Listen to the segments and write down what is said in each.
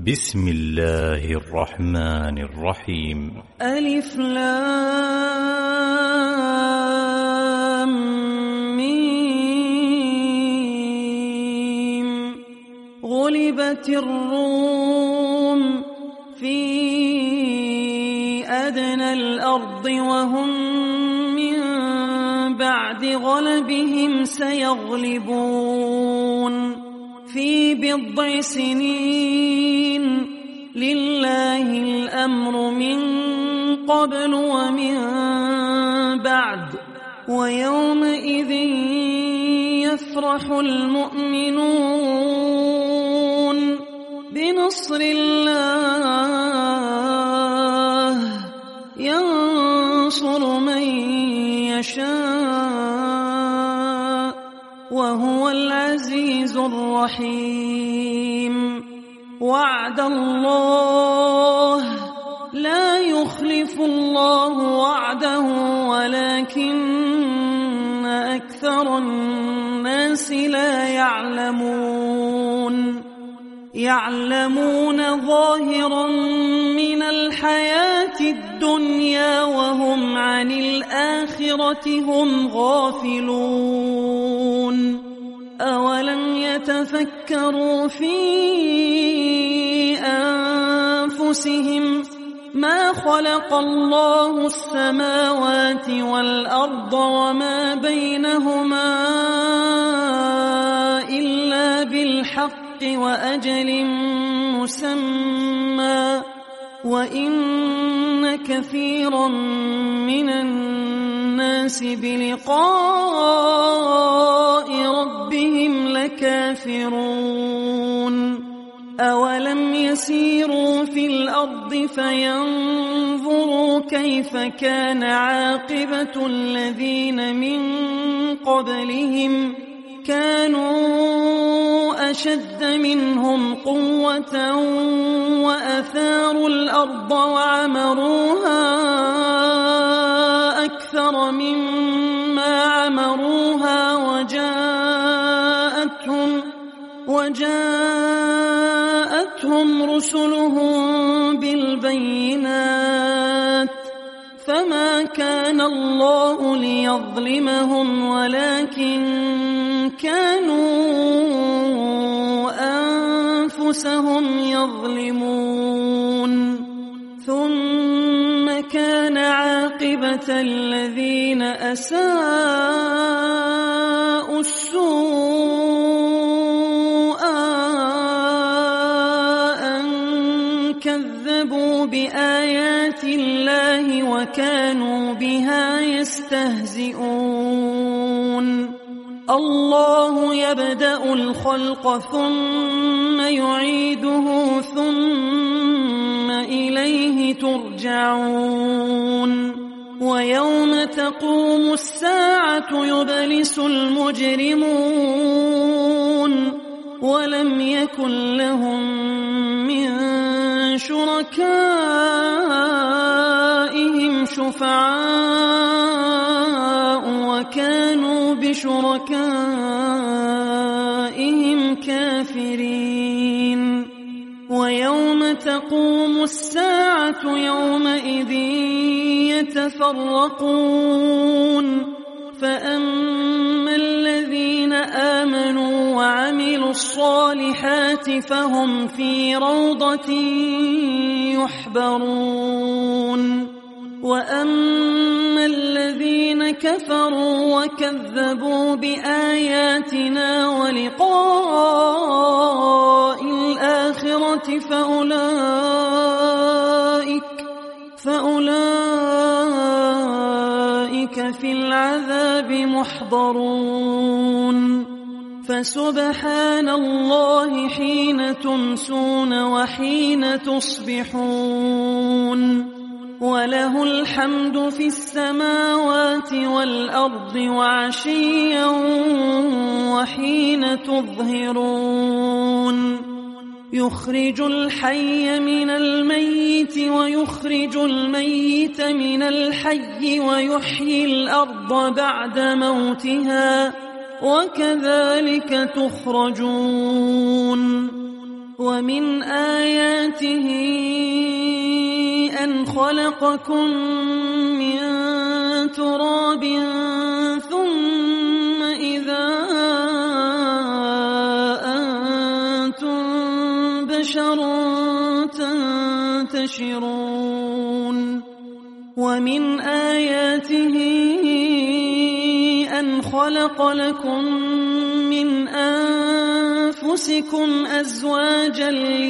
بسم الله الرحمن الرحيم. ألف لام ميم. غلبت الروم في أدنى الأرض وهم من بعد غلبهم سيغلبون في بضع سنين. لله الأمر من قبل ومن بعد ويومئذ يفرح المؤمنون بنصر الله ينصر من يشاء وهو العزيز الرحيم. وعد الله لا يخلف الله وعده ولكن أكثر الناس لا يعلمون ظاهرا من الحياة الدنيا وهم عن الآخرة هم غافلون. أولم يتفكروا في أنفسهم ما خلق الله السماوات والأرض وما بينهما إلا بالحق وأجل مسمى وإن كثيرا من الناس بلقاء ربهم لكافرون. أولم يسيروا في الأرض فينظروا كيف كان عاقبة الذين من قبلهم كانوا أشد منهم قوة وأثاروا الأرض وعمروها أكثر مما عمروها وجاءتهم رسلهم بالبينات فما كان الله ليظلمهم ولكن كانوا أنفسهم يظلمون. ثم كان عاقبة الذين أساءوا السوء أن كذبوا بآيات الله وكانوا بها يستهزئون. الله يبدأ الخلق ثم يعيده ثم إليه ترجعون. ويوم تقوم الساعة يبلس المجرمون ولم يكن لهم من شركائهم شفعاء وكانوا بشركائهم كافرين. ويوم تقوم الساعة يومئذ يتفرقون فأما الذين آمنوا وعملوا الصالحات فهم في روضة يحبرون. وأما الذين كفروا وكذبوا بآياتنا ولقاء الآخرة فأولئك في العذاب محضرون. فسبحان الله حين تمسون وحين تصبحون وله الحمد في السماوات والأرض وعشيا وحين تظهرون. يخرج الحي من الميت ويخرج الميت من الحي ويحيي الأرض بعد موتها وكذلك تخرجون. ومن آياته آياته أن خلقكم من تراب ثم إذا أنتم بشر تنتشرون ومن آياته أن خلق لكم من أنفسكم أزواجا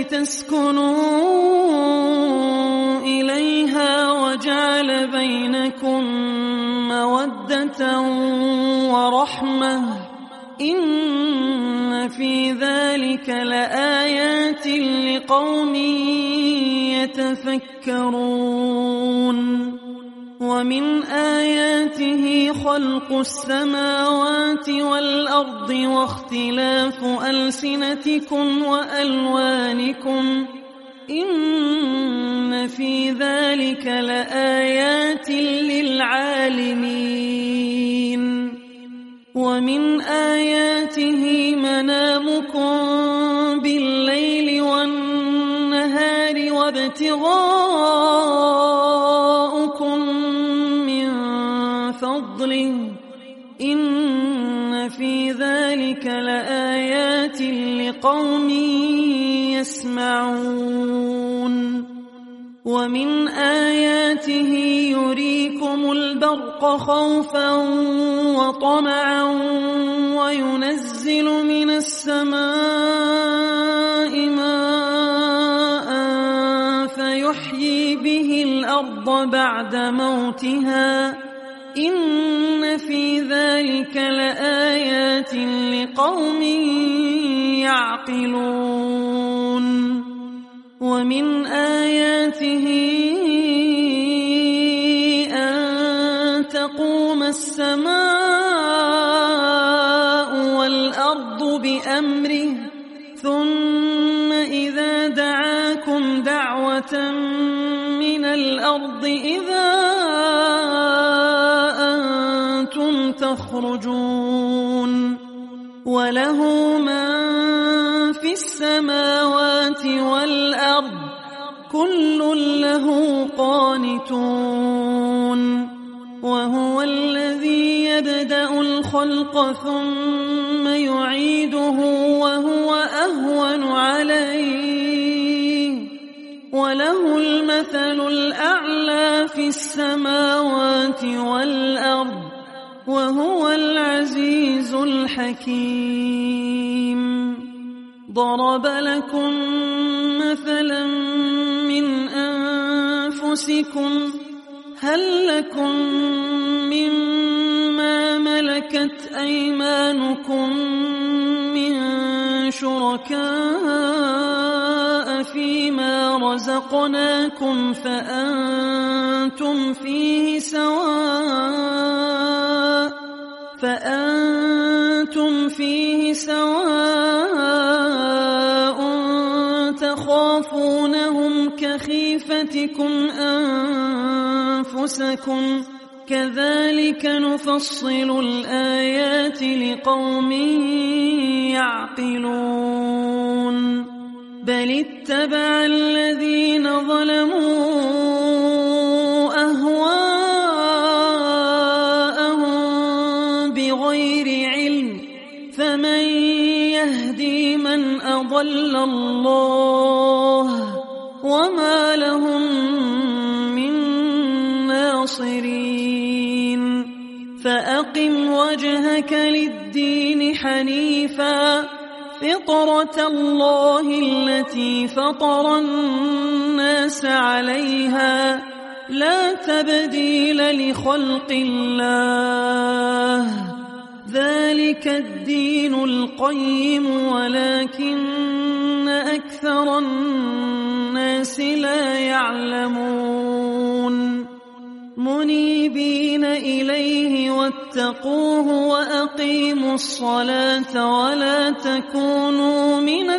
لتسكنوا إليها وجعل بينكم مودة ورحمة إن في ذلك لآيات لقوم يتفكرون ومن آياته خلق السماوات والأرض واختلاف ألسنتكم وألوانكم إن في ذلك لآيات للعالمين ومن آياته منامكم بالليل والنهار وابتغاؤكم من فضله إن في ذلك لآيات لقوم يسمعون ومن آياته يريكم البرق خوفا وطمعا وينزل من السماء ماء فيحيي به الأرض بعد موتها إن في ذلك لآيات لقوم يعقلون ومن آياته أن تقوم السماء والأرض بأمره ثم إذا دعاكم دعوة من الأرض إذا أنتم تخرجون وله من في السماوات والأرض كل له قانتون وهو الذي يبدأ الخلق ثم يعيده وهو أهون عليه وله المثل الأعلى في السماوات والأرض وهو العزيز الحكيم ضرب لكم مثلا من أنفسكم هل لكم مما ملكت أيمانكم من شركاء فيما رزقناكم فأنتم فيه سواء تخافونهم كخيفتكم أنفسكم كذلك نفصل الآيات لقوم يعقلون بل اتبع الذين ظلموا أهواءهم بغير علم فمن يهدي من أضل الله وما لهم من ناصرين فأقم وجهك للدين حنيفا فطرة الله التي فطر الناس عليها لا تبديل لخلق الله ذلك الدين القيم ولكن أكثر الناس لا يعلمون منيبين إليه واتقوه وأقيموا الصلاة ولا تكونوا من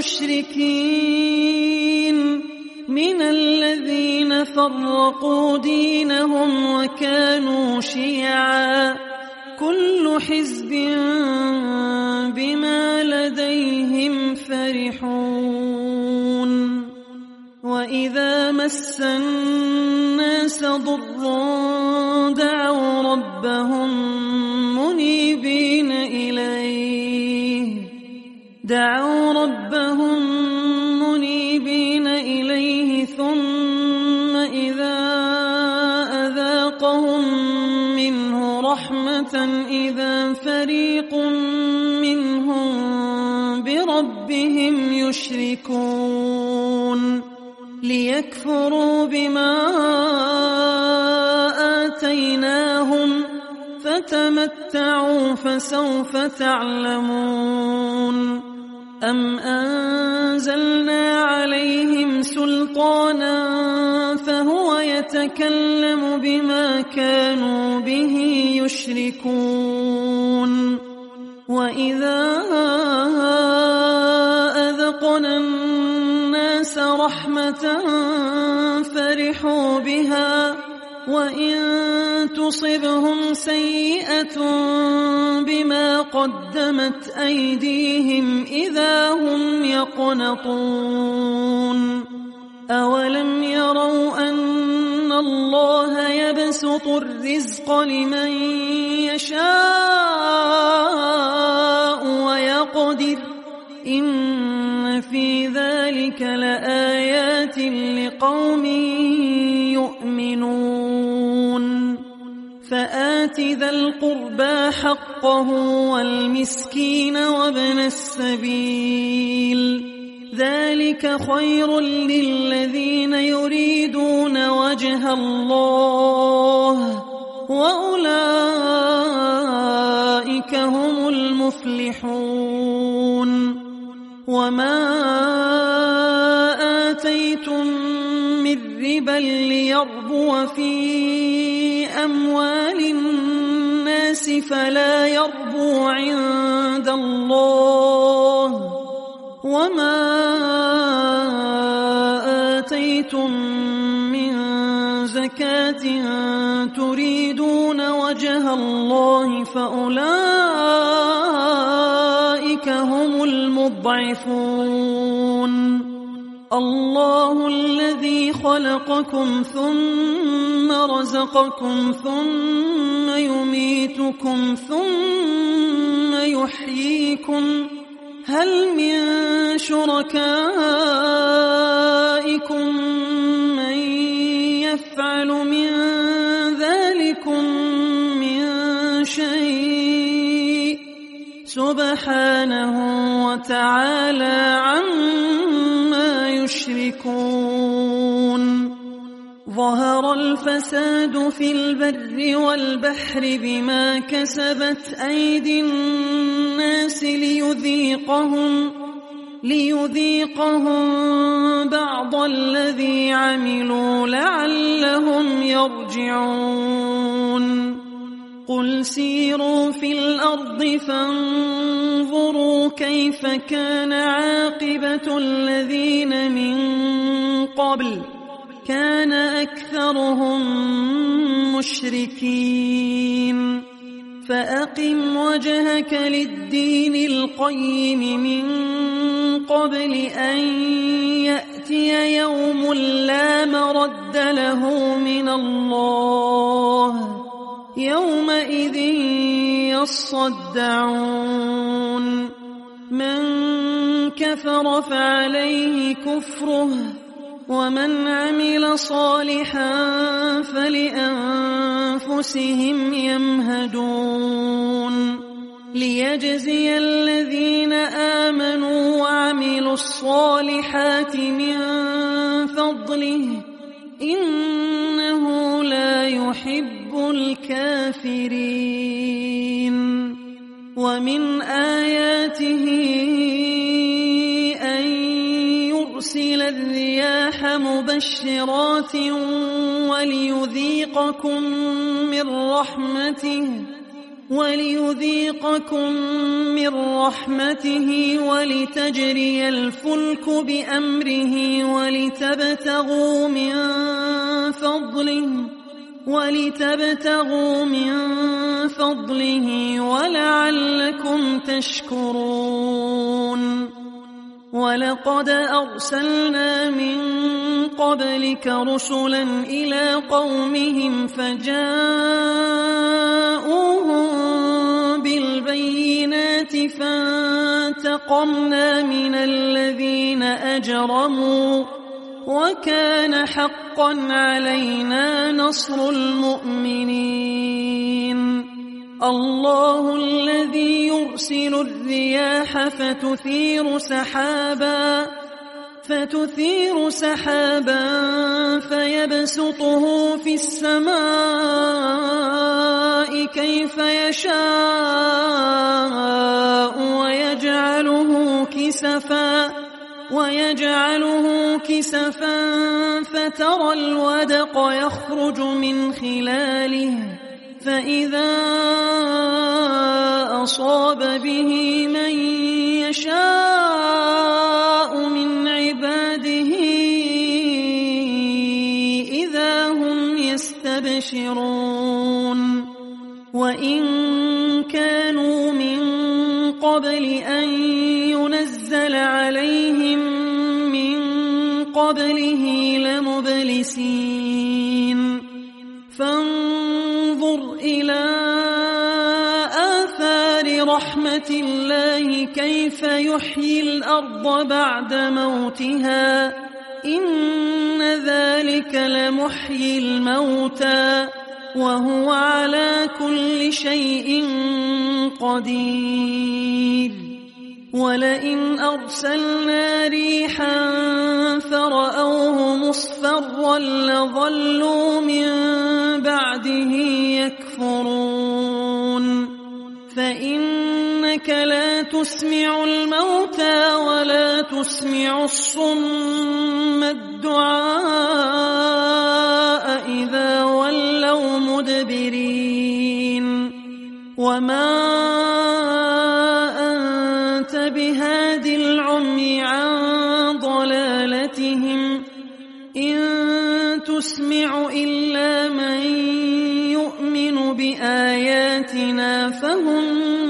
المشركين من الذين فرقوا دينهم وكانوا شيعا كل حزب بما لديهم فرحون وإذا مس الناس ضر دعوا ربهم منيبين إليه ثم إذا أذاقهم منه رحمة إذا فريق منهم بربهم يشركون ليكفروا بما آتيناهم فتمتعوا فسوف تعلمون أم أنزلنا عليهم سلطانا فهو يتكلم بما كانوا به يشركون وإذا أذقنا الناس رحمة فرحوا بها وإن تصبهم سيئة بما قدمت أيديهم إذا هم يقنطون أولم يروا أن الله يبسط الرزق لمن يشاء ويقدر إن في ذلك لآيات لقوم يؤمنون فآت ذا القربى حقه والمسكين وابن السبيل ذلك خير للذين يريدون وجه الله وأولئك هم المفلحون وما آتيتم من ربا ليربو في أموال الناس فلا يربو عند الله وما آتيتم من زكاة تريدون وجه الله فأولئك هم المضعفون الله الذي خلقكم ثم رزقكم ثم يميتكم ثم يحييكم هل من شركائكم من يفعل من ذلكم من شيء سبحانه وتعالى عما يشركون ظهر الفساد في البر والبحر بما كسبت أيدي الناس ليذيقهم بعض الذي عملوا لعلهم يرجعون قل سيروا في الأرض فانظروا كيف كان عاقبة الذين من قبل كان أكثرهم مشركين فأقم وجهك للدين القيم من قبل أن يأتي يوم لا مرد له من الله يومئذ يصدعون من كفر فعليه كفره ومن عمل صالحا فلأنفسهم يمهدون ليجزي الذين آمنوا وعملوا الصالحات من فضله إنه لا يحب الكافرين ومن آياته أن يرسل الرياح مبشرات وليذيقكم من رحمته ولتجري الفلك بأمره ولتبتغوا من فضله ولعلكم تشكرون ولقد أرسلنا من قبلك رسلا إلى قومهم فجاءوهم بالبينات فانتقمنا من الذين أجرموا وكان حقا علينا نصر المؤمنين الله الذي يرسل الرياح فتثير سحابا فيبسطه في السماء كيف يشاء ويجعله كسفا فترى الودق يخرج من خلاله فإذا أصاب به من يشاء من عباده إذا هم يستبشرون وإن كانوا من قبل أن ينزل عليهم من قبله لمبلسين فانظر إلى آثار رحمة الله كيف يحيي الأرض بعد موتها إن ذلك لمحيي الموتى وهو على كل شيء قدير ولئن أرسلنا ريحا فرأوه مصفرا لظلوا من بعده يكفرون فإنك لا تسمع الموتى ولا تسمع الصم الدعاء إذا ولوا مدبرين وما أنت بهاد العمي عن ضلالتهم إن تسمع إلا من يؤمن بآياتنا فهم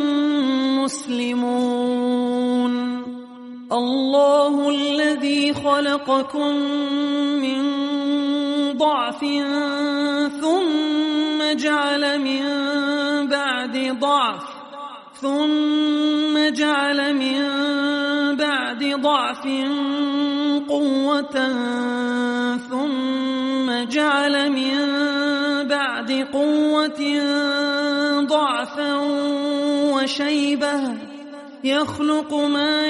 مسلمون الله الذي خلقكم من ضعف ثم جعل من بعد ضعف قوة ثم جعل من بعد قوة ضعفا وشيبة يخلق ما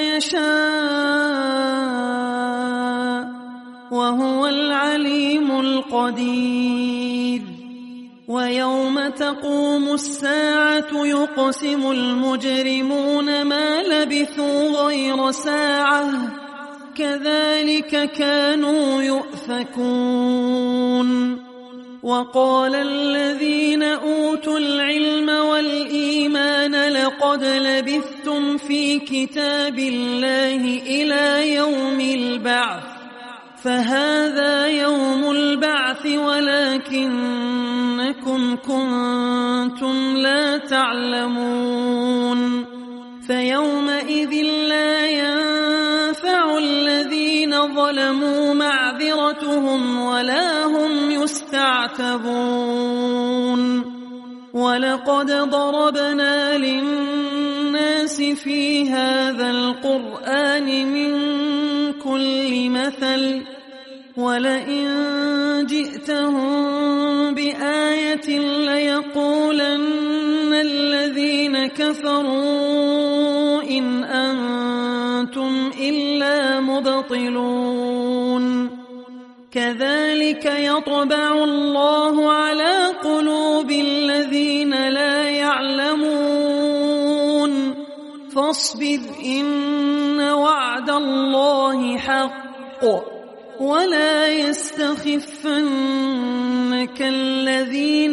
يشاء وهو العليم القدير ويوم تقوم الساعة يقسم المجرمون ما لبثوا غير ساعة كذلك كانوا يؤفكون وقال الذين أوتوا العلم والإيمان لقد لبثتم في كتاب الله إلى يوم البعث فهذا يوم البعث ولكنكم كنتم لا تعلمون فيومئذ لا ينفع الذين ظلموا معذرتهم ولا هم يستعتبون ولقد ضربنا للناس في هذا القرآن من كل مثل ولئن جئتهم بآية ليقولن الذين كفروا إن أنتم إلا مبطلون كذلك يطبع الله على قلوب الذين لا يعلمون فاصبر إن وعد الله حق ولا يستخفنك الذين